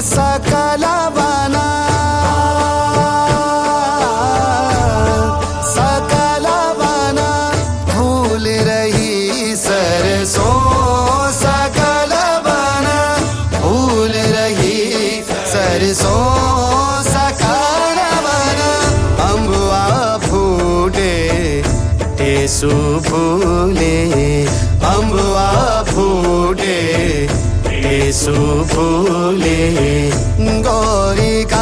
सकल बना सकल बना भूल रही सरसों सकल बना भूल रही सरसों सकल बना अम्बुआ फूटे टेसु फूले अम्बुआ फूटे टेसु फूले गौरी का